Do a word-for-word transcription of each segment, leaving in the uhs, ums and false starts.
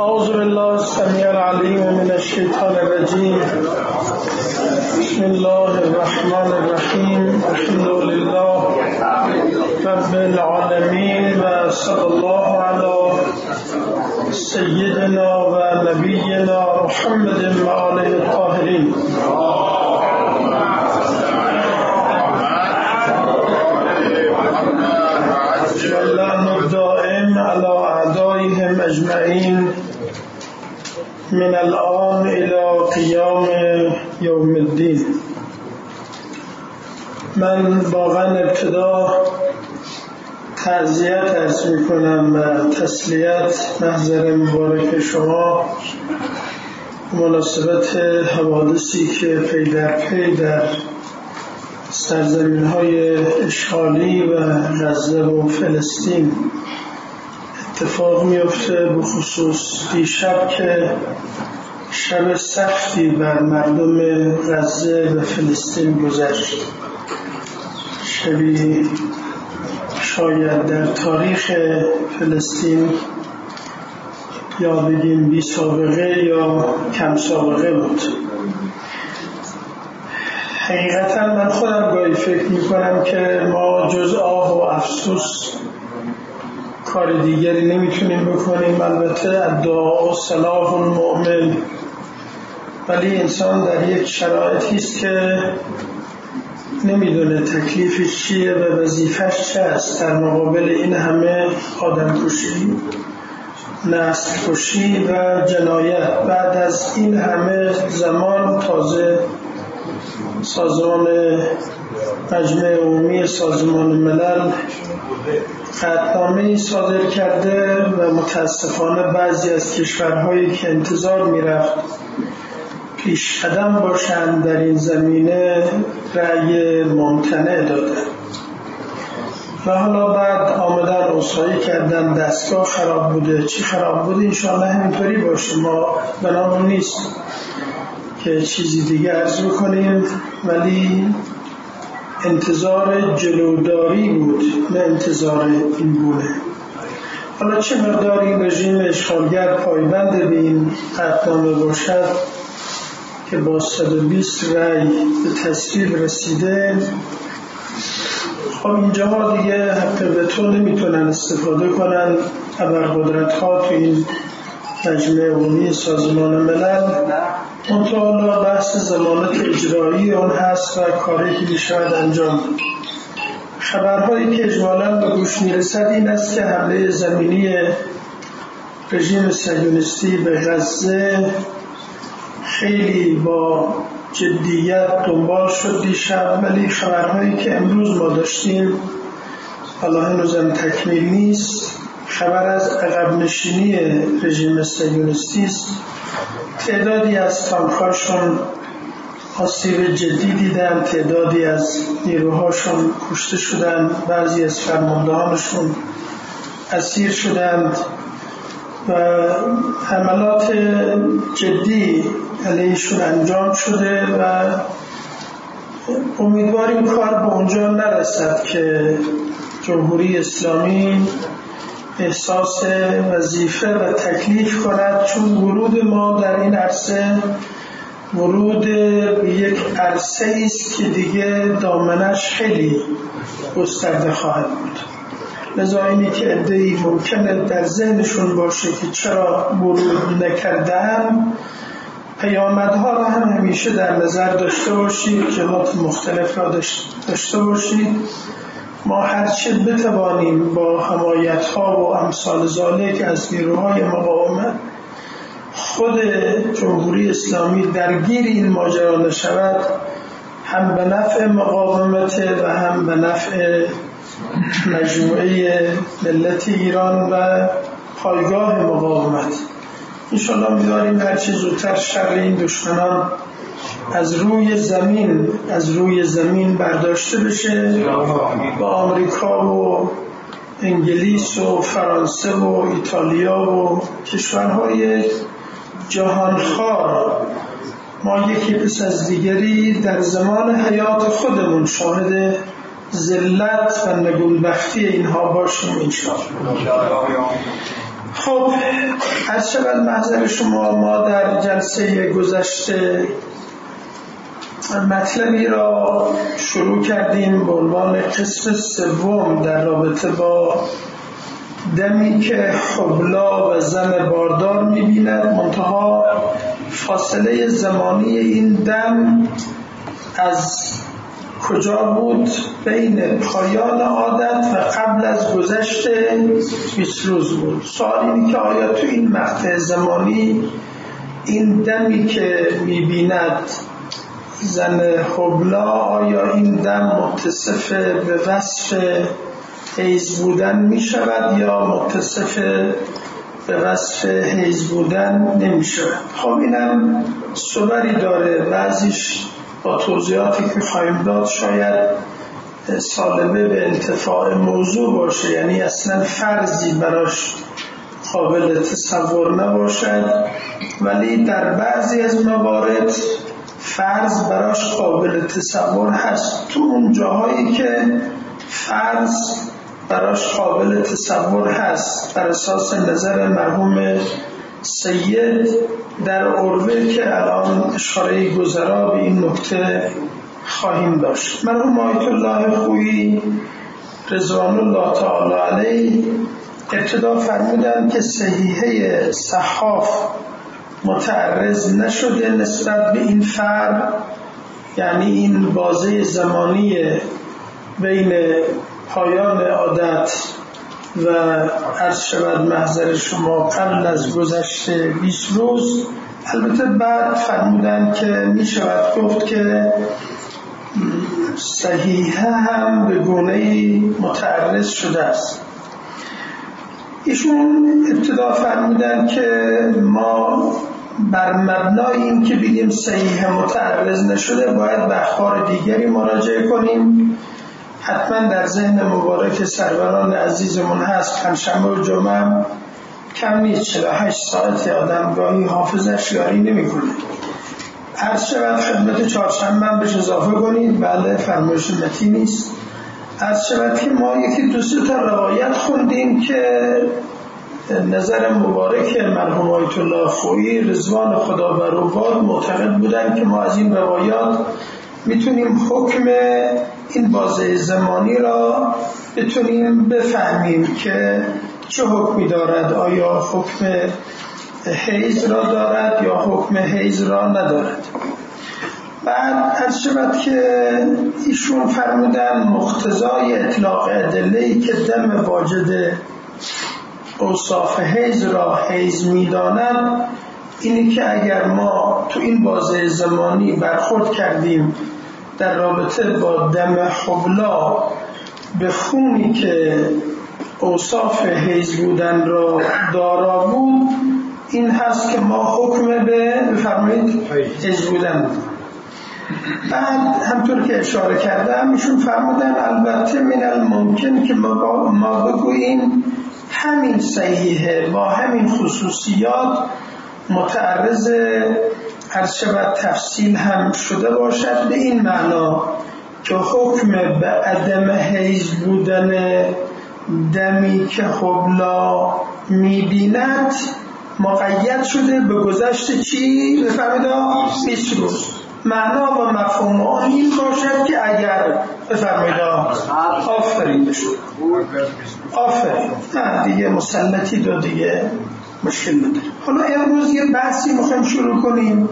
أعوذ بالله السميع العليم من الشيطان الرجيم. بسم الله الرحمن الرحيم. الحمد لله رب العالمين وصلى الله على سيدنا ونبينا محمد وآله الطاهرين. واللعن الدائم على أعدائهم أجمعين من الآن إلى قيام يوم الدين. من واقعا ابتدا تعزیت عرض می کنم و تسلیت محضر مبارک شما مناسبت حوادثی که پی در پی در سرزمین های اشغالی و غزه و فلسطین اتفاق میفته، به خصوص دیشب که شب سختی بر مردم غزه و فلسطین گذشت. شبی شاید در تاریخ فلسطین یا بگیم بی سابقه یا کم سابقه بود. حقیقتا من خودم گاهی فکر میکنم که ما جز آه و افسوس کار دیگری نمیتونیم بکنیم. البته دعا سلاح المؤمن، ولی انسان در یک شرایطی است که نمیدونه تکلیفش چیه و وظیفش چه است در مقابل این همه آدم کشی، نسل کشی و جنایت. بعد از این همه زمان تازه سازمان مجمع عمومی سازمان ملل قطعنامه‌ای صادر کرده و متاسفانه بعضی از کشورهایی که انتظار میرفت پیش قدم باشند در این زمینه رأی ممتنع دادن و حالا بعد آمدن عذرخواهی کردن دستگاه خراب بوده. چی خراب بوده؟ انشاءالله همینطوری باشه، ما بنامون نیست که چیزی دیگه عرض بکنیم، ولی انتظار جلوداری بود نه انتظار این گونه. حالا چه مقداری رژیم اشغالگر پایبند به این قطعنامه باشد که با صد و بیست رأی به تصویب رسیده، خب اینجا دیگه حق وتو نمیتونن استفاده کنن ابرقدرت‌ها تو این مجمع عمومی سازمان ملل. منتها بحث ضمانت اجرایی اون هست و کاری که میشود انجام. خبرهایی که اجمالاً به گوش میرسد این است که حمله زمینی رژیم صهیونیستی به غزه خیلی با جدیت دنبال شد دیشب، ولی خبرهایی که امروز ما داشتیم حالا هنوزم تکمیل نیست. خبر از عقب نشینی رژیم صهیونیستی است. تعدادی از تانک‌هاشون آسیب جدی دیدن، تعدادی از نیروهاشون کشته شدن، بعضی از فرماندهانشون اسیر شدند و حملات جدی علیهشون انجام شده و امیدواریم کار به اونجا نرسد که جمهوری اسلامی احساس وظیفه و تکلیف کند، چون ورود ما در این عرصه ورود به یک عرصه است که دیگه دامنش خیلی گسترده خواهد بود. لذا اینی که عده‌ای ممکنه در ذهنشون باشه که چرا ورود نکردن، پیامدها را هم همیشه در نظر داشته باشید، جهات مختلف را داشته باشید. ما هرچه بتوانیم با حمایت‌ها و امثال ذالک از نیروهای مقاومت خود جمهوری اسلامی درگیر این ماجرا نشود، هم به نفع مقاومت و هم به نفع مجموعه ملت ایران و پایگاه مقاومت. انشاءالله می‌داریم هرچی زودتر شر این دشمنان از روی زمین از روی زمین برداشته بشه. با آمریکا و انگلیس و فرانسه و ایتالیا و کشورهای جهانخوار ما یکی پس از دیگری در زمان حیات خودمون شاهد ذلت و نگونبختی اینها باشیم انشاءالله. خب از شود محضر شما ما در جلسه گذشته مطلبی را شروع کردیم به عنوان قسم سوم در رابطه با دمی که حبلا و زن باردار می‌بیند، منتها فاصله زمانی این دم از کجا بود؟ بین پایان عادت و قبل از گذشت بیست روز بود. سوال اینه که آیا تو این مقطع زمانی این دمی که می‌بیند زن حبلا، آیا این دم متصف به وصف حیض بودن می شود یا متصف به وصف حیض بودن نمی شود؟ خب اینم صوری داره، بعضیش با توضیحاتی که خواهیم داد شاید سالبه به انتفاع موضوع باشه، یعنی اصلا فرضی براش قابل تصور نباشد، ولی در بعضی از موارد فرض براش قابل تصور هست. تو اون جاهایی که فرض براش قابل تصور هست بر اساس نظر مرحوم سید در عروه که الان اشاره گذرا به این نکته خواهیم داشت. مرحوم آیت الله خویی رضوان الله تعالی علیه ابتدا فرمودن که صحیحه صحاف متعرض نشده نسبت به این فرق، یعنی این بازه زمانی بین پایان عادت و عرض شود محضر شما قبل از گذشت بیست روز. البته بعد فرمودن که می شود گفت که صحیحه هم به گونه‌ای متعرض شده است. ایشون ابتدا فرمودن که ما بر مبنای این که بگیم صحیح متعرض نشده باید به اخبار دیگری مراجعه کنیم. حتما در ذهن مبارک سروران عزیزمون هست پنجشنبه و جمعه کم نیست، چهل و هشت ساعت آدم گاهی حافظش یاری نمی کنه. عرض شود خدمت چهارشنبه هم بهش اضافه کنید، بله فرمایش متی نیست. عرض شود که ما یکی دو سه تا روایت خوندیم که نظر مبارک مرحوم آیت الله خویی رضوان خدا بر او باد معتقد بودن که ما از این روایات میتونیم حکم این بازه زمانی را بتونیم بفهمیم که چه حکمی دارد، آیا حکم حیض را دارد یا حکم حیض را ندارد. بعد عرض شود که ایشون فرمودن مقتضای اطلاق ادله‌ای که دم واجد اوصاف حیض را حیض می‌داند اینی که اگر ما تو این بازه زمانی برخورد کردیم در رابطه با دم حبلا به خونی که اوصاف حیض بودن را دارا بود، این هست که ما حکم به بفرمایید حیض بودن بود. بعد همطور که اشاره کردم ایشون فرمودن البته من الممکن که ما, ما بگوییم همین صحیحه با همین خصوصیات متعرض عرض شود تفصیل هم شده باشد، به این معنا که حکم به عدم حیض بودن دمی که حبلا میبیند مقید شده به گذشت چی؟ بفرمایید بیست روز. معنا و مفهوم آن این باشد که اگر بفرمایید آفرین بشد آفرین نه دیگه مسلطی دو دیگه مشکل نداره. حالا امروز یه بحثی میخوایم شروع کنیم.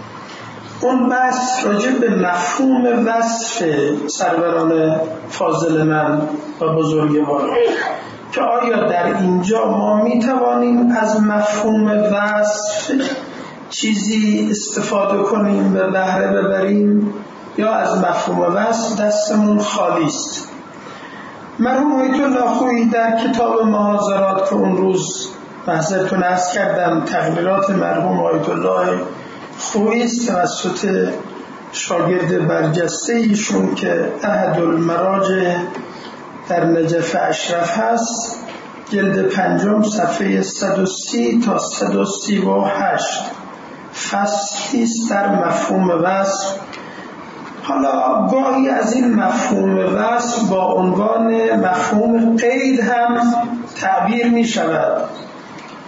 اون بحث راجع به مفهوم وصف سروران فاضل من و بزرگواران که آیا در اینجا ما میتوانیم از مفهوم وصف چیزی استفاده کنیم و بهره ببریم یا از مفهوم وصف دستمون خالی است. مرحوم آیت الله خویی در کتاب محاضرات که اون روز بحثتون عرض کردم تقریرات مرحوم آیت الله خویی است توسط شاگرد برجسته ایشون که احد المراجع در نجف اشرف هست، جلد پنجم صفحه صد و سی تا صد و سی و هشت فصلی است در مفهوم وصف. حالا گاهی از این مفهوم وصف با عنوان مفهوم قید هم تعبیر می شود.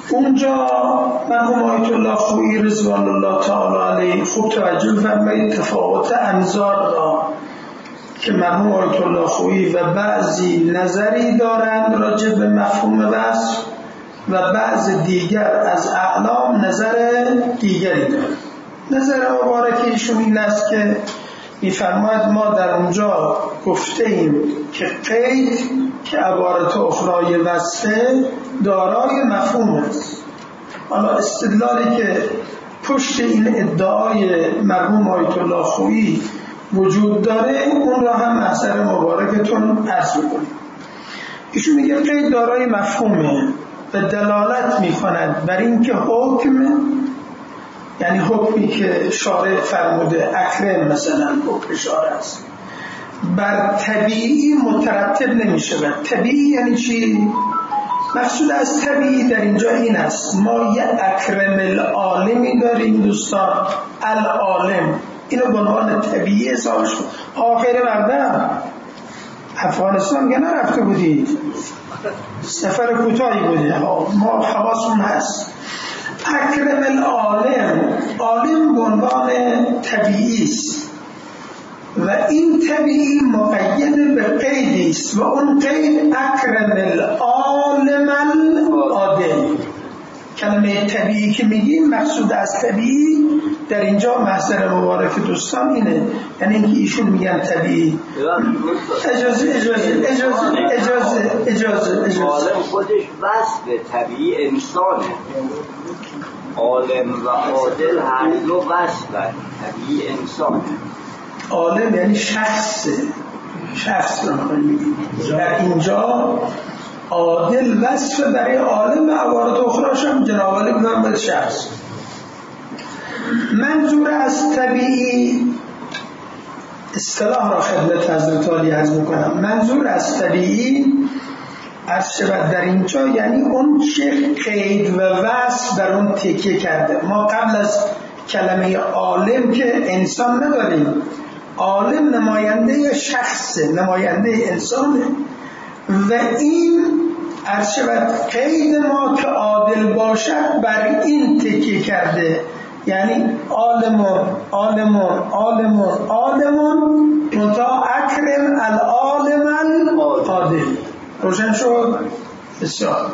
اونجا مرحوم آیت الله خویی رضوان الله تعالی علیه خوب توجه فرمایید تفاوت انظار را که مرحوم آیت الله خویی و بعضی نظری دارند راجع به مفهوم وصف و بعض دیگر از اعلام نظر دیگری دارند. نظر مبارک ایشون این است که می‌فرماید ما در اونجا گفته ایم که قید که عبارت اخرای وصفه دارای مفهوم است. حالا استدلالی که پشت این ادعای مرحوم آیت الله خویی وجود داره اون را هم اثر مبارکتون عرض می‌کنیم. ایشون میگه قید دارای مفهومه و دلالت می‌کند بر اینکه حکم، یعنی حکمی که شارع فرموده اکرم مثلا حکم شارع است، بر طبیعی مترتب نمیشه. بر طبیعی یعنی چی؟ مقصود از طبیعی در اینجا این است ما یه اکرم العالمی داریم دوستان، العالم، اینو به عنوان طبیعی حسابش آخر مردم افغانستان که نرفته بودید، سفر کوتاهی بوده، ما حواسمون هست. اکرم العالم، عالم به عنوان طبیعی است و این طبیعی مقید به قیدی است و اون قید اکرم العالم العادل. کلمه طبیعی که میگیم مقصود از طبیعی در اینجا محضر مبارک دوستان اینه، یعنی اینکه ایشون میگن طبیعی. اجازه اجازه اجازه اجازه اجازه اجازه عالم خودش وصف طبیعی انسانه، عالم و عادل هر دو وصف طبیعی انسانه. عالم یعنی شخص، شخص رو میگیم در اینجا. عادل وصف برای عالم و عبارت اخراش هم جناب علی بگم به شخص. منظور از طبیعی اصطلاح را خدمت حضرت عالی عرض میکنم. منظور از طبیعی عرض شود در اینجا یعنی اون چه قید و وصف در اون تکیه کرده. ما قبل از کلمه عالم که انسان نداریم، عالم نماینده شخصه، نماینده انسانه و این عرض شود قید ما که عادل باشد بر این تکیه کرده، یعنی عالمون عالمون عالمون عالمون متا اکرم العالم العادل. روشن شد؟ بسیار.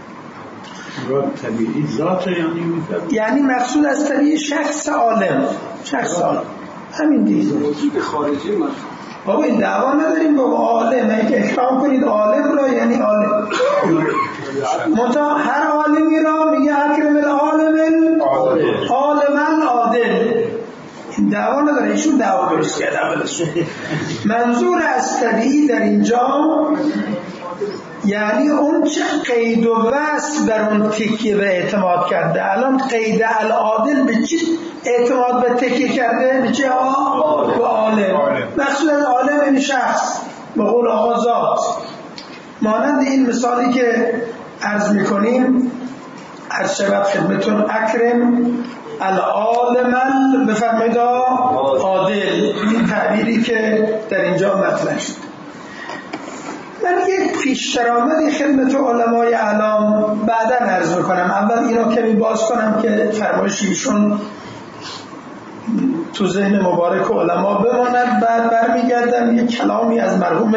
طبیعی ذات یعنی میفرد، یعنی مقصود از طبیعی شخص عالم، شخص عالم همین دیگه. موجود خارجی ما بابا این دعوا نداریم بابا، عالم اگه اکرام کنید عالم را یعنی عالم. متا هر عالمی را میگه اکرم العالم العالم العادل. این دعوا نداره، ایشون دعوا درست کرده اولش. منظور از طبیعی در اینجا یعنی اون چه قید و وصف در اون تکیه به اعتماد کرده. الان قید العادل به چی اعتماد به تکیه کرده؟ به چه ها؟ به عالم. مقصود از عالم این شخص، به قول آقا ذات. مانند این مثالی که عرض میکنیم عرض شود خدمتون اکرم العالم بفرمایید عادل، این تعبیری که در اینجا مطرح شد. من یک پیش درآمدی خدمت علمای اعلام بعدا عرض میکنم. اول اینو کمی باز کنم که فرمایش ایشون تو ذهن مبارک علما بماند، بعد برمیگردم یک کلامی از مرحوم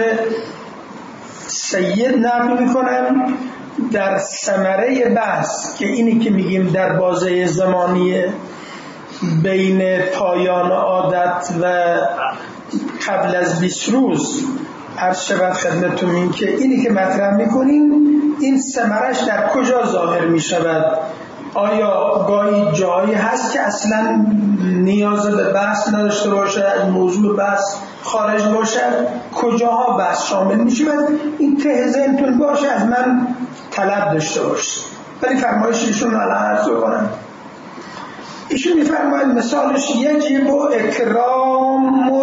سید نقل میکنم در ثمره بحث که اینی که میگیم در بازه زمانی بین پایان عادت و قبل از بیست روز عرض شود خدمتتون این که اینی که مطرح میکنیم این ثمرش در کجا ظاهر میشود؟ آیا گاهی جایی هست که اصلا نیاز به بحث نداشته باشد، موضوع بحث خارج باشد؟ کجاها بحث شامل میشه؟ این ته ذهنتون باشه، از من طلب داشته باشه. ولی فرمایش ایشون الان عرض کنم. ایشون میفرماید مثالش یجب اکرام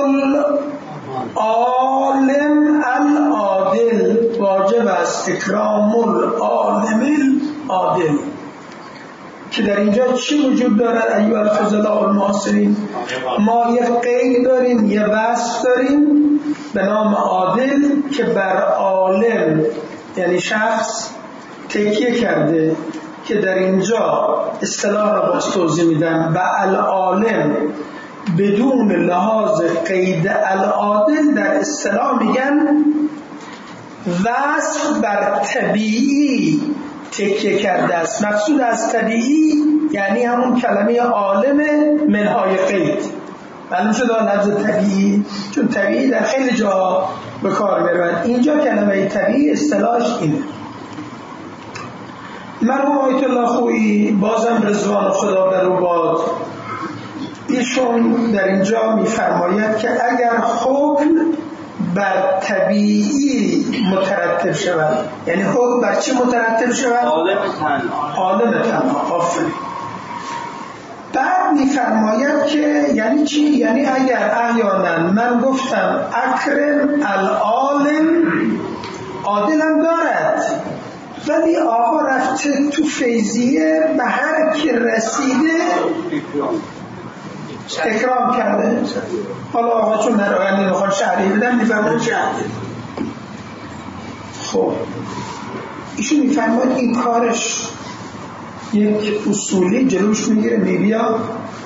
العالم العادل، واجب است اکرام العالم العادل. که در اینجا چی وجود دارد ایها الفضلاء المعاصرین؟ ما یک قید داریم، یک وصف داریم به نام عادل که بر عالم یعنی شخص تکیه کرده که در اینجا اصطلاح را باز توضیح میدم و العالم بدون لحاظ قید العادل در اصطلاح میگن وصف بر طبیعی تکیه کرده است. مقصود از طبیعی یعنی همون کلمه عالم منهای قید. معلوم شد لفظ طبیعی، چون طبیعی در خیلی جا به کار میرود. اینجا کلمه طبیعی اصطلاحش اینه. مرحوم آیت الله خویی بازم رضوان خدا بر او باد، ایشون در اینجا میفرماید که اگر حکم بر طبیعی مترتب شود، یعنی حکم بر چی مترتب شود؟ عالم تنها. عالم تنها. آفرین. بعد میفرماید که یعنی چی؟ یعنی اگر احیانا من گفتم اکرم العالم، عادلم دارد ولی آقا رفته تو فیضیه به هر کی رسیده اکرام کرده. حالا آقا چون نراغنی نخوان شهری بدن میفرماید شهری. خب ایشون میفرماید این کارش یک اصولی جلوش میگیره، میبیا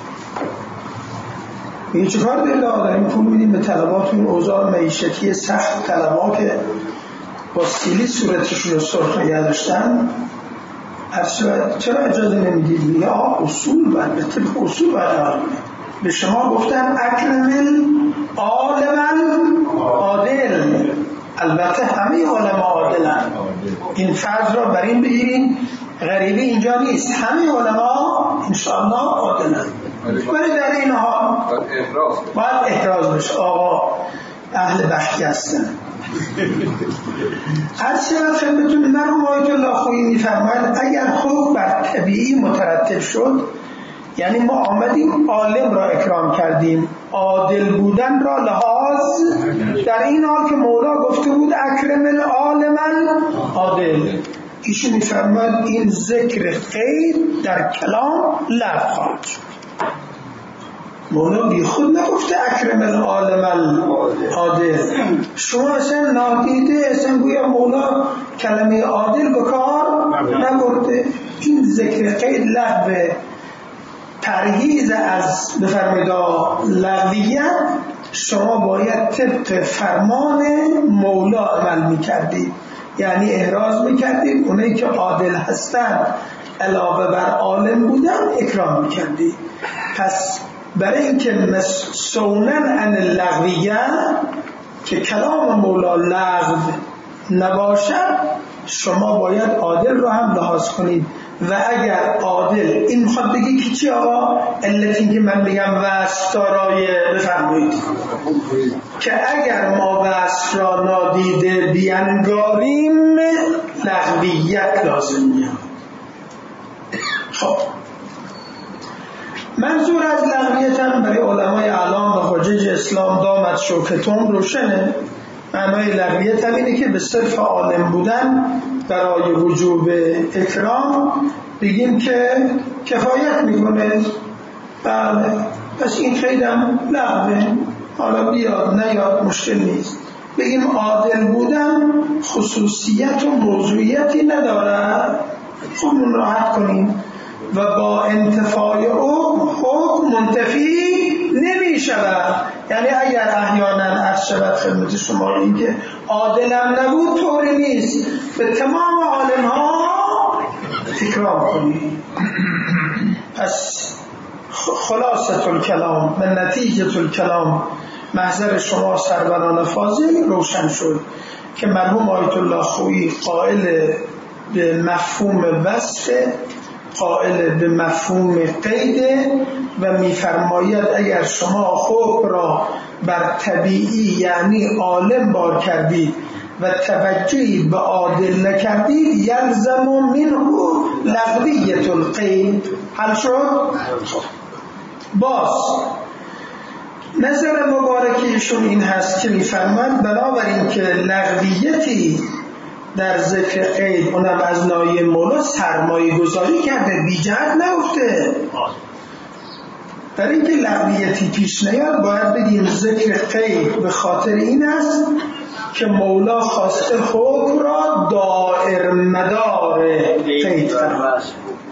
میگه چه کار دارید آقا؟ داریم پول میدیم به طلبات این اوضاع معیشتی سخت، طلبا که با سیلی صورتشون رو سرخ نگه داشتن، چرا اجازه نمیدید؟ میگه آقا اصول باید به طبق اصول باید به شما گفتن اکرم عالم عادل، البته همه علما عادلن، این فرض را بر این بگیرین، غریبی اینجا نیست، همه علما انشاءالله عادلن، ولی در این حال باید احراز بشه آقا اهل بختی هستن. هر چقدر خدمتون مرحوم آیت الله خویی میفرماید اگر حکم بر طبیعی مترتب شد، یعنی ما آمدیم عالم را اکرام کردیم، عادل بودن را لحاظ، در این حال که مولا گفته بود اکرم العالم عادل، ایشون میفرماید این ذکر قید در کلام لغو خواهد شد. مولا بی خود نگفته اکرم العالم عادل، شما اصلا نادیده، اصلا گویا مولا کلمه عادل بکار نبرده. این ذکر قید لغوه، پرهیز از بفرمایید لغویت، شما باید طبق فرمان مولا عمل میکردید، یعنی احراز میکردید، اونایی که عادل هستند علاوه بر عالم بودن اکرام میکردید. پس برای اینکه مسونن عن اللغویه، که کلام مولا لغو نباشد، شما باید عادل رو هم لحاظ کنید. و اگر عادل، این میخواد بگی که چی آقا؟ علت این که من بگم وصف دارای بفرمایید که اگر ما وصف را نادیده بینگاریم لغویت لازم میاد. خب منظور از لغویت هم برای علمای اعلام و حجج اسلام دامت شوکتون روشنه. معنای لغویت هم اینه که به صرف عالم بودن برای وجوب اکرام بگیم که کفایت میکنه. بله پس این خیلی هم لغوه، حالا بیاد نیاد مشکل نیست. بگیم عادل بودن خصوصیت و موضوعیتی نداره، خودمون راحت کنیم و با انتفاع او حکم منتفی نمی شود. یعنی اگر احیانا عرض شود خدمت شما این که عادلم نبود طوری نیست، به تمام عالم ها اکرام کنید. پس خلاصه الکلام و نتیجه الکلام محضر شما سروران فاضل روشن شد که مرحوم آیت الله خویی قائل به مفهوم وصف، قائل به مفهوم قید و میفرماید اگر شما حکم را بر طبیعی یعنی عالم بار کردید و توجهی به عادل نکردید یلزم منه لغویت القید. حل شد؟ باز نظر مبارکیشون این هست که میفرماید بنابراین که لغویتی در ذکر قید اونم از ناحیه مولا سرمایه گذاری کرده، بی جهت نگفته. در اینکه لغویتی پیش نیاد باید بگیم ذکر قید به خاطر این است که مولا خواسته حکم را دائر مدار قید فرماید.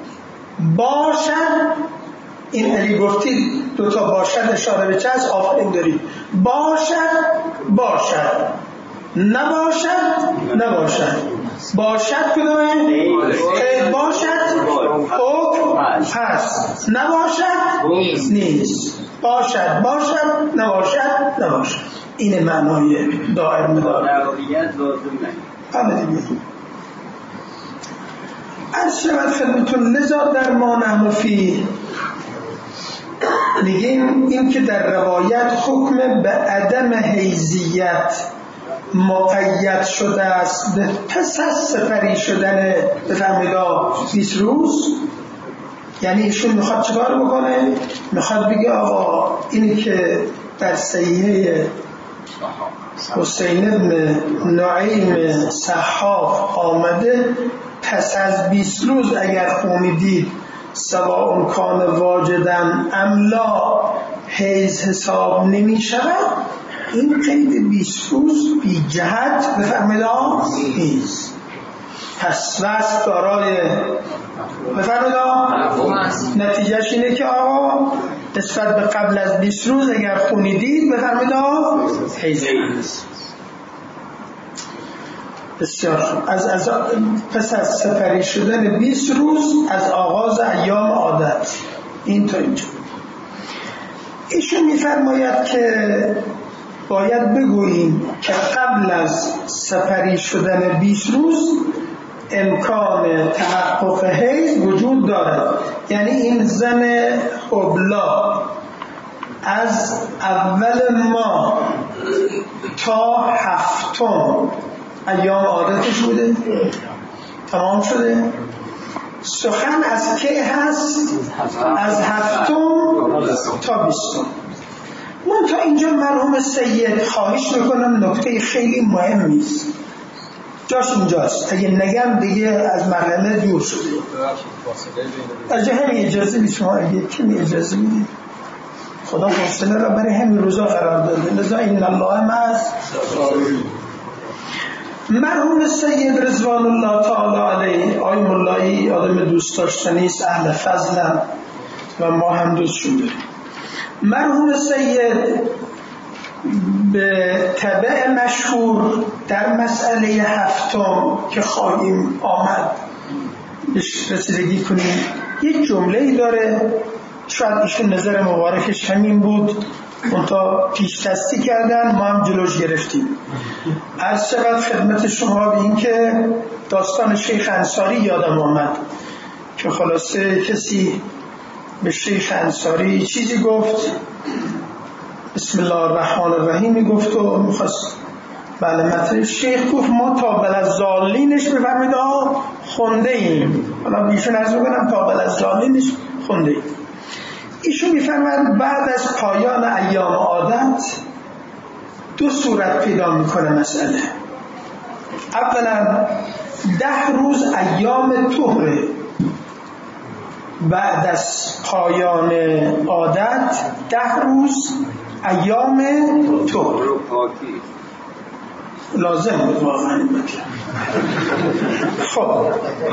باشد، این علی گفتی دوتا باشد اشاره به چه هست؟ آفرین دارید. باشد باشد، نباشد نباشد. باشد کدومه؟ باشد حکم هست، نباشد نیست. باشد باشد، نباشد نباشد. این معنای دائر مدار. از شود خدمتون لذا در ما نحن فی میگیم این که در روایت حکم به عدم حیزیت مقید شده است به پس از سپری شدن بفرمیدا بیست روز، یعنی ایشون میخواد چکار بکنه؟ میخواد بگه آقا اینی که در صحیحه حسین ابن نعیم صحاف آمده پس از بیست روز اگر خونیدید سواء کان واجدن املا حیز حساب نمی شود. این قید بیست روز بی جهت بفرمید نیست. پس وست دارای بفرمید نتیجهش اینه که آقا نسبت به قبل از بیست روز اگر خونیدید بفرمید حیز نیست. بسیار از, از پس از سپری شدن بیست روز از آغاز ایام عادت. این تا اینجا ایشون میفرماید که باید بگوییم که قبل از سپری شدن بیست روز امکان تحقق حیض وجود دارد. یعنی این زن حبلا از اول ماه تا هفتم ایام عادتش بوده، تمام شده. سخن از کی هست؟ از هفتم تا بیستم. من تا اینجا مرحوم سید خواهش میکنم نکته خیلی مهمی است، جاش اینجاست، اگه نگم دیگه از مرحله دور شده. از جه همین اجازه بی شما اگه کمی اجازه میدید، خدا حوصله را برای همین روزا قرار داده. لذا این الله مز مرحوم سید رضوان الله تعالی علیه آی مولایی آدم دوست داشتنی است، اهل فضلن و ما هم دوست شده. مرحوم سید به تبع مشهور در مسئله هفتم که خواهیم آمد بهش رسیدگی کنیم یک جمله‌ای داره، شاید ایشون نظر مبارکش همین بود، منتها پیش دستی کردن ما هم جلوش گرفتیم. عرض شود خدمت شما به این که داستان شیخ انصاری یادم آمد که خلاصه کسی به شیخ انصاری چیزی گفت، بسم الله الرحمن الرحیم گفت و میخواست بله مطلب شیخ گفت ما تا بلزالینش بفرمید خونده ایم. حالا بیشون از بگنم تا بلزالینش خونده ایم. ایشون میفرماید بعد از پایان ایام عادت دو صورت پیدا میکنه مسئله. اولا ده روز ایام طهره، بعد از پایان عادت ده روز ایام طهر لازم بود واقعا این مطلب. خب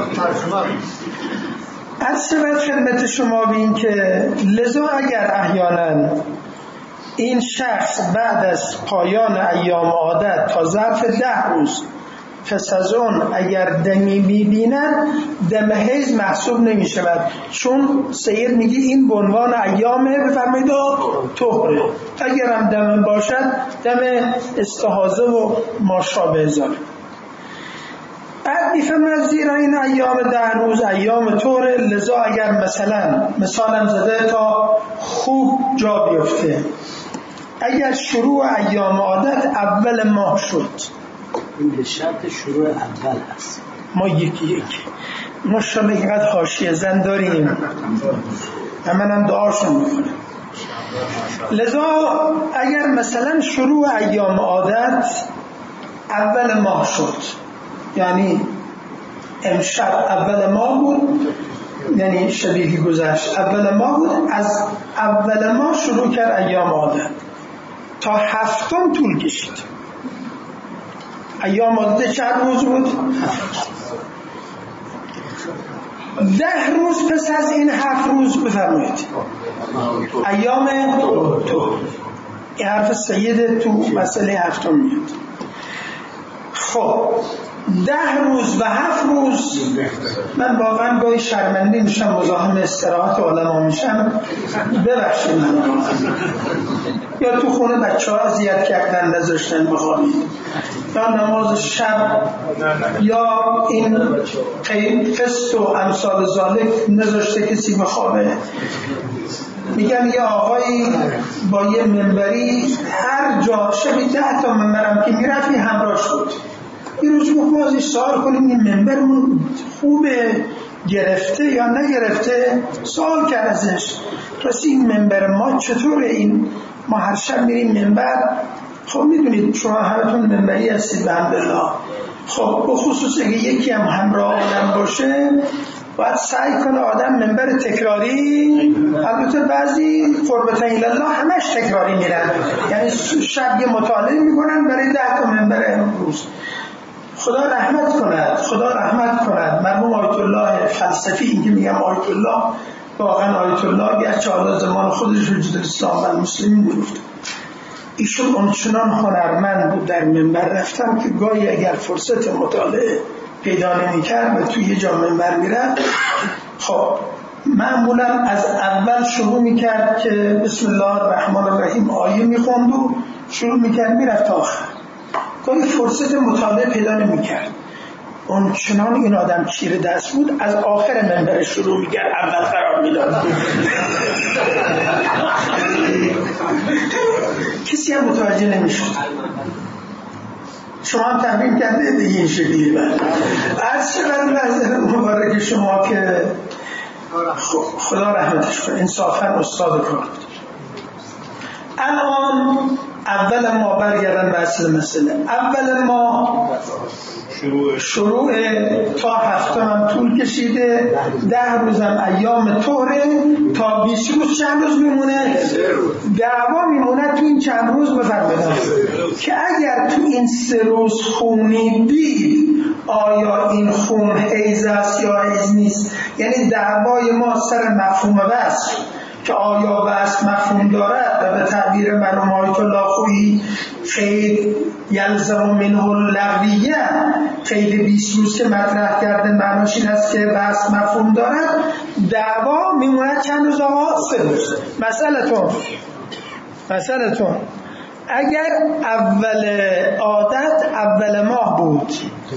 از سبت خدمت شما بین که لذا اگر احیانا این شخص بعد از پایان ایام عادت تا ظرف ده روز پس از اون اگر دمی میبیند دم حیض محسوب نمی شود، چون سید میگه این به عنوان ایامه بفرمایید طهره، اگر هم دم باشد دم استحاضه و ماشابه ذالک. بعد میفهمد زیرا این ایام ده روز ایام طهره، لذا اگر مثلا مثالم زده تا خوب جا بیفته، اگر شروع ایام عادت اول ماه شد، این به شرط شروع اول هست، ما یکی یکی ماشاءالله اینقدر حاشیه زن داریم من هم دعاشون میکنم. لذا اگر مثلا شروع ایام عادت اول ماه شد، یعنی امشب اول ماه بود، یعنی شبیه گذشت اول ماه بود، از اول ماه شروع کرد ایام عادت تا هفتم طول کشید. ایام عادت چند روز بود؟ ده روز پس از این هفت روز بفرمایید ایام تو، این حرف سید تو مسئله هفتم میاد. خب ده روز و هفت روز من واقعا گاهی شرمنده میشم، مزاحم استراحت علما میشم، ببخشید من. یا تو خونه بچه ها اذیت کردن نذاشتن بخوابید، یا نماز شب، یا این فست و امثال ذالک نذاشته کسی بخوابه. میگم یه آقایی با یه منبری هر جا شبیه ده تا منبرم که میرفت همراهش بود. یه روز گفت ازش سوال کنیم این منبرمون خوبه گرفته یا نگرفته. سوال کرد ازش راستی این منبر ما چطوره؟ این ما هر شب میریم منبر. خب میدونید شما همتون منبری هستید به حمدالله. خب به خصوص اگه یکی هم همراه آدم باشه باید سعی کنه آدم منبر تکراری، البته بعضی قربت الله همش تکراری میرن، یعنی شب یه مطالعه میکنن برای ده تا منبر امروز. خدا رحمت کند، خدا رحمت کند مرحوم آیت الله فلسفی. این که میگم آیت الله، واقعا آیت الله گرچه حالا زمان خودش وجود اسلام و مسلمین گفت، ایشون اونچنان هنرمند بود در منبر رفتم که گاهی اگر فرصت مطالعه پیدا نمی‌کرد و توی یه جا منبر میرفت، خب معمولا از اول شروع میکرد که بسم الله الرحمن الرحیم آیه میخوند و شروع میکرد میرفت تا آخر. گاهی فرصت مطالعه پیدا نمی‌کرد، اون چنان این آدم چیره دست بود از آخر منبر شروع می‌کرد، اول قرار میداد. کسی هم متوجه نمی‌شد. شما هم تمرین کرده به این شکلی بعد از چقدر نظر مبارک شما که خدا رحمتش کنه، انصافاً استاد کار بود. الان اول ما برگردن به اصل مسئله. اول ما شروع تا هفته هم طول کشیده، ده روزم ایام طهره، تا بیست روز چند روز میمونه؟ دعوا میمونه تو این چند روز. بفرمایید که اگر تو این سه روز خونی دید آیا این خون حیض است یا حیض نیست، یعنی دعوای ما سر مفهوم وصف که آیا وصف مفهوم دارد و به تعبیر مرحوم آیت الله خویی قید یلزم منه اللغویه، قید بیست روز که مطرح کرده معناش این است که وصف مفهوم دارد. دعوا میموند چند روز آقا؟ سه روز. مسئلتون مسئلتون اگر اول عادت اول ماه بود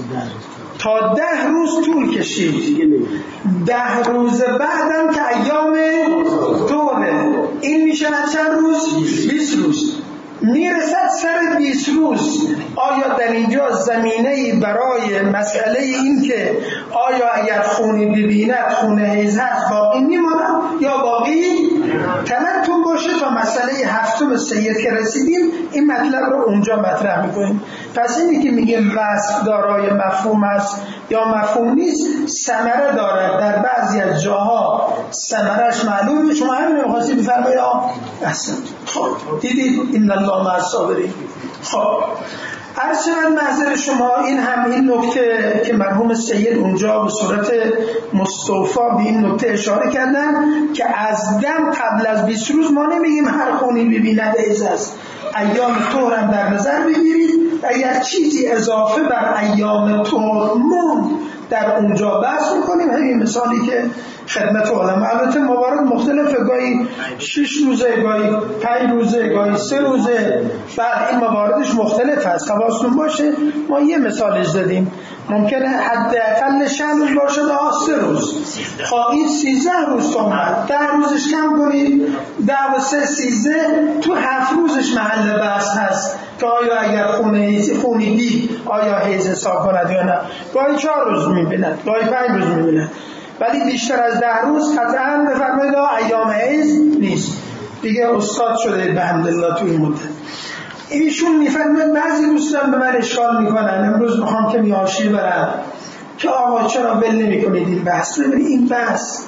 تا ده روز طول کشید، ده روز بعدم که ایام طهره، این میشه چند روز؟ بیست روز. میرسد سر بیست روز، آیا در اینجا زمینه‌ای برای مسئله این که آیا اگر خونی ببیند خون حیض هست باقی میماند یا باقی تمتون باشه؟ تا مسئله هفتم سید که رسیدیم این مطلب رو اونجا مطرح میکنیم. پس اینی که میگیم وصف دارای مفهوم است یا مفهوم نیست، ثمره دارد. در بعضی از جاها ثمرش معلومه. شما همین رو می‌خواستید بفرمایید؟ احسن. خب دیدید این الله مع الصابرین. خب عرض شود محضر شما این هم این نکته که مرحوم سید اونجا به صورت مستوفا به این نکته اشاره کردن که از دم قبل از بیست روز ما نمیگیم هر خونی ببیند حیض است. ایام طهر هم در نظر بگیرید. اگر چیزی اضافه بر ایام طهر موند در اونجا بحث میکنیم. همین مثالی که خدمت علما، البته موارد مختلفه، گاهی شش روزه، گاهی پنج روزه، گاهی سه روزه، بعد این مواردش مختلف هست. حواستون باشه ما یه مثالش زدیم، ممکنه حداقل چند روز باشه تا سه روز، خواهید سیزده روز تومد، ده روزش کم کنید، ده و سه سیزده، تو هفت روزش محل بحث هست که آیا اگر خونه خونی دید آیا حیض حساب کند یا نه. گاهی چهار روز میبیند، گاهی پنج روز میبیند، ولی بیشتر از ده روز قطعا بفرمایید ایام حیض نیست. دیگه استاد شده به حمدالله تو این مدت. ایشون میفرماید بعضی دوستان به من اشکال میکنن، امروز میخوام که میاشی برم که آقا چرا ول نمیکنید این بحث؟ ببینید این بحث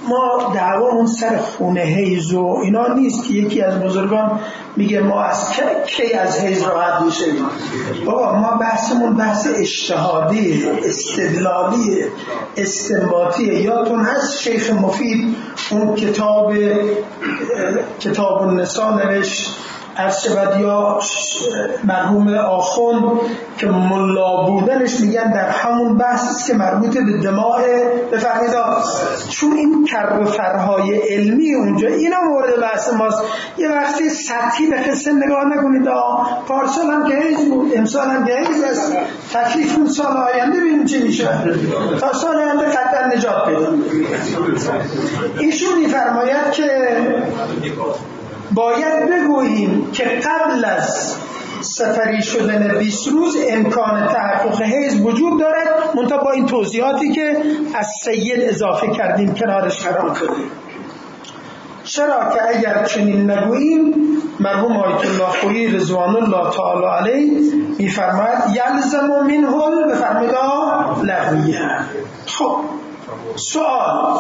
ما دعوامون سر خونه حیض و اینا نیست که یکی از بزرگان میگه ما از کی از حیض راحت میشیم. بابا ما بحثمون بحث اجتهادی، استدلالی، استنباطی. یادتون هست شیخ مفید اون کتاب کتاب النساء نوشت از شبد یا مرحوم آخوند که ملا بودنش میگن در همون بحث که مربوط به دماغ بفرمید، چون این کر و فرهای علمی اونجا اینا مورد بحث ماست. یه وقتی سطحی به قصه نگاه نکنید. پارسال هم که حیض بود، امسال هم که حیض است، تکلیف اون سال آینده ببینیم چی میشه، تا سال آینده قطعا نجات پیدا. ایشون میفرماید که باید بگوییم که قبل از سفری شدن بیست روز امکان تحقق حیض وجود دارد، منتها با این توضیحاتی که از سید اضافه کردیم کنارش قرار دادیم. چرا که اگر چنین نگوییم، مرحوم آیت الله خویی رضوان الله تعالی علیه میفرماید یلزم منه بفرمید لغویه. خب سوال،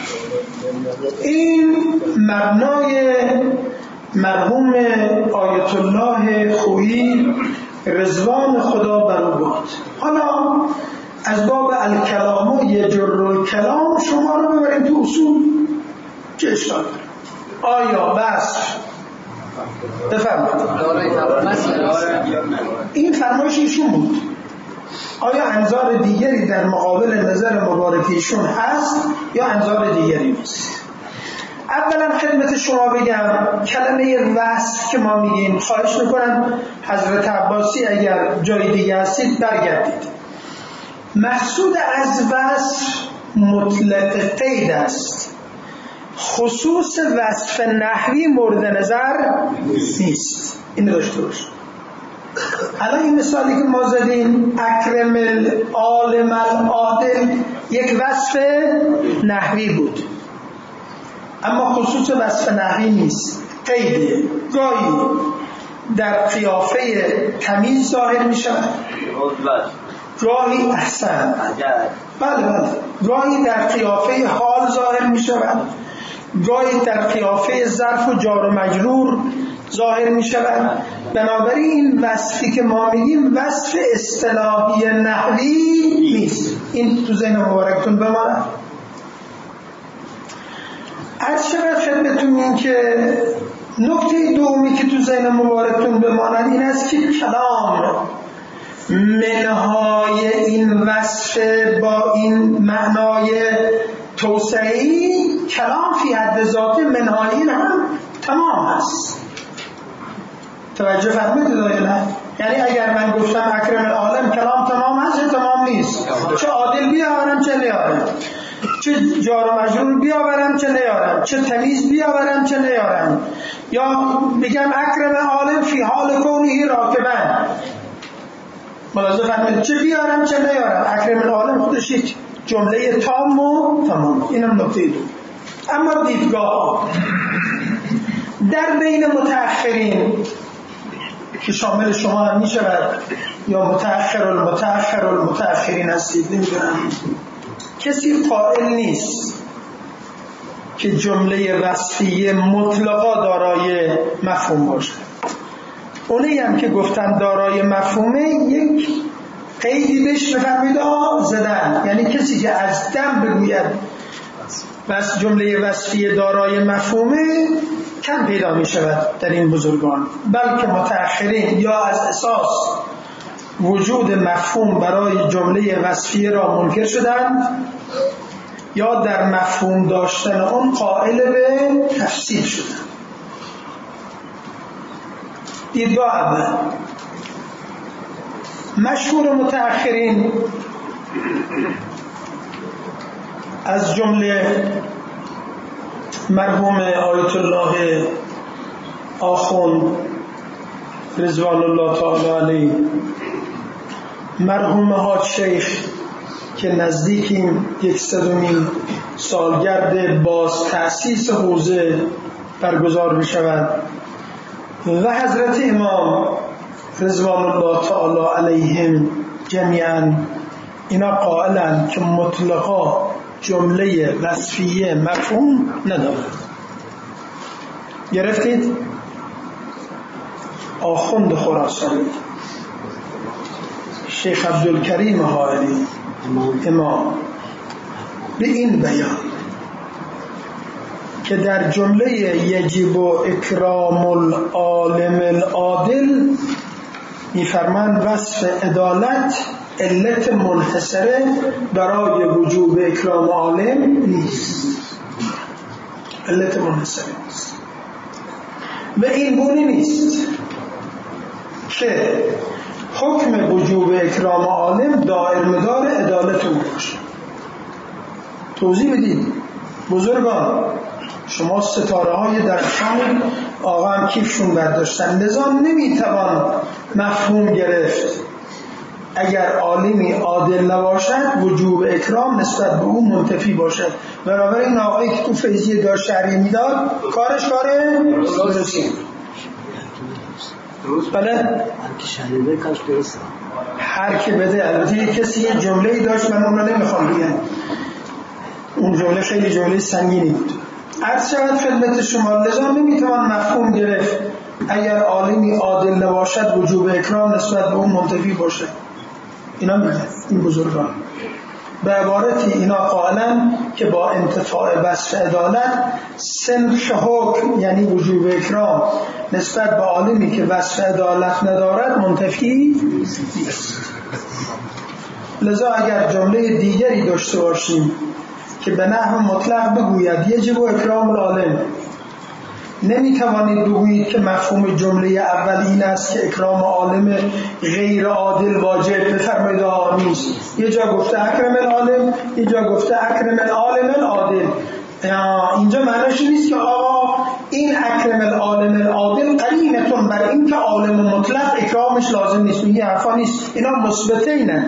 این مبنای مرحوم آیت الله خویی رضوان خدا بر او باد. حالا از باب الکلام و یجر الکلام شما رو ببریم تو اصول چه اشکال داره؟ آیا بس بفرمایید این فرمایش ایشون بود، آیا انظار دیگری در مقابل نظر مبارک ایشون هست یا انظار دیگری نیست؟ اولا خدمت شما بگم کلمه وصف که ما میگیم، خواهش میکنم حضرت عباسی اگر جای دیگه هستید برگردید. مقصود از وصف مطلق قید است، خصوص وصف نحوی مورد نظر نیست. این داشته باش. الان این مثالی که ما زدیم اکرم العالم العادل یک وصف نحوی بود، اما خصوص وصف نحوی نیست، قیده. گاهی در قیافه تمیز ظاهر می شود، گاهی احسن بله بله گاهی در قیافه حال ظاهر می شود، گاهی در قیافه ظرف و جار و مجرور ظاهر می شود. بنابراین این وصفی که ما میگیم وصف اصطلاحی نحوی نیست. این تو ذهن مبارکتون بماند. عرض شود خدمتون این که نکته دومی که تو ذهن مبارکتون بماند این است که کلام منهای این وصف با این معنای توسعی، کلام فی حد ذات منهای این هم تمام است. توجه فرمودید یا نه؟ یعنی اگر من گفتم اکرم العالم کلام تمام هست یا تمام نیست؟ چه عادل بیاورم چه نیارم، چه جار و مجرور بیاورم چه نیارم، چه تمیز بیاورم چه نیارم، یا بگم اکرم العالم فی حال کونه راکبن، ملاحظه فرمودید چه بیارم چه نیارم. اکرم العالم خودش یک جمله تام و تمام. اینم نکته دو. اما دیدگاه در بین متأخرین که شامل شما هم می شود یا متأخر المتأخر المتأخرین هستید، نمیدونم، کسی قائل نیست که جمله وصفیه مطلقا دارای مفهوم باشد. اونی هم که گفتن دارای مفهومه یک قیدی بهش بفرمید زدن، یعنی کسی که از دم بگوید بس جمله وصفیه دارای مفهومه کم پیدا می شود در این بزرگان، بلکه متأخرین یا از اساس وجود مفهوم برای جمله وصفیه را منکر شدند یا در مفهوم داشتن آن قائل به تفسیر شدند. دیدگاه اول مشهور متأخرین از جمله مرحوم آیت الله آخوند رضوان الله تعالی علیه، مرحوم حاج شیخ که نزدیکیم یکصدمین سالگرد باز تأسیس حوزه برگزار بشود، و حضرت امام رضوان الله تعالی علیهم جمیعا اینا قائلن که مطلقا جمله وصفیه مفهوم ندارد. گرفتید؟ آخوند خراسانی شیخ عبدالکریم حائری امام به این بیان که در جمله یجب اکرام العالم العادل میفرمند وصف عدالت علت منحصره برای وجوب اکرام عالم نیست، علت منحصره نیست. و این گونه نیست که حکم وجوب اکرام عالم دائر مدار عدالت او باشه. توضیح بدید بزرگان، شما ستاره های درخشان آقا هم کیفشون برداشتن، لذا نمیتوان مفهوم گرفت اگر عالمی عادل نباشد وجوب اکرام نسبت به او منتفی باشد. بنابراین این آقایی که تو فیضیه داشت شرعی میداد کارش کاره درستی درست بله هر که شنیده کاش درسته. هر که بده. البته یک کسی یه جمله‌ای داشت من اون رو نمیخوام بگم، اون جمله خیلی جمله سنگینی بود. عرض شود خدمت شما لذا نمیتوان مفهوم گرفت اگر عالمی عادل نباشد وجوب اکرام نسبت به اون منتفی باشد. اینا میگن این بزرگان به عبارتی اینا قائلن که با انتفاع وصف عدالت سنخ حکم یعنی وجوب اکرام نسبت به عالمی که وصف عدالت ندارد منتفی نیست. لذا اگر جمله دیگری داشته باشیم که به نحو مطلق بگوید یجب اکرام العالم، نمیتوانید بگویید که مفهوم جمله اول این است که اکرام عالم غیر عادل واجب بفرمایید آقا نیست. یه جا گفته اکرم العالم، یه جا گفته اکرم العالم العادل. اینجا معنیش نیست که آقا این اکرم العالم العادل قرینتون بر این که عالم مطلق اکرامش لازم نیست. این حرفا نیست، اینا مثبتینن.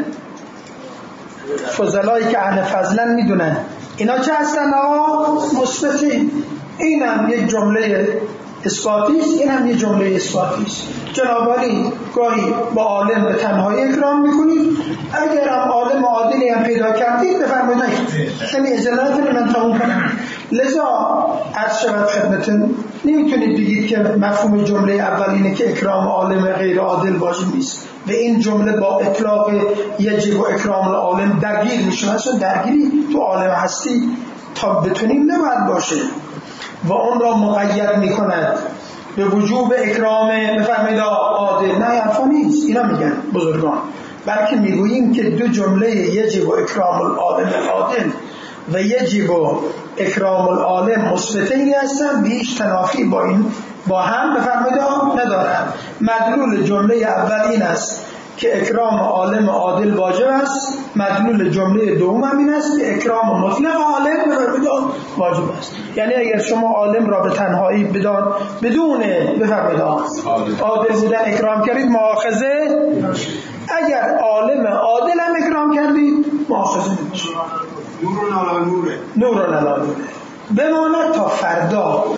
فضلایی که اهل فضلن میدونن اینا چه هستن آقا؟ مثبتین. این هم یک جمله اثباتی است، این هم یک جمله اثباتی است. جنابالی گاهی با عالم به تنهایی اکرام میکنید، اگر هم عالم عادلی هم پیدا کردید بفرمایید کمی اجازه بدید من تموم کنم. لذا عرض شود خدمتتون نمیتونید بگید که مفهوم جمله اول اینه که اکرام عالم غیر عادل واجب نیست و این جمله با اطلاق یجب و اکرام العالم درگیر میشه. اصلا درگیری تو عالم هستی تا بتونیم نباید باشه و اون را مقید میکند به وجوب اکرام بفرمایید عادل. نه حرفا نیست. اینا میگن بزرگان، بلکه میگوییم که دو جمله یجب و اکرام العالم العادل و یجب و اکرام العالم مثبتینی هستن، به هیچ تنافی با این با هم بفرمایید ندارن. مدلول جمله اول این است که اکرام عالم عادل واجب است، مدلول جمله دوم هم این است که اکرام مطلق عالم واجب است. یعنی اگر شما عالم را به تنهایی بدان بدون بفرمایید عادل بودن اکرام کردید مؤاخذه، اگر عالم عادل هم اکرام کردید مؤاخذه نمیشه. نورون علی نوره، نورون علی نوره. بماند تا فردا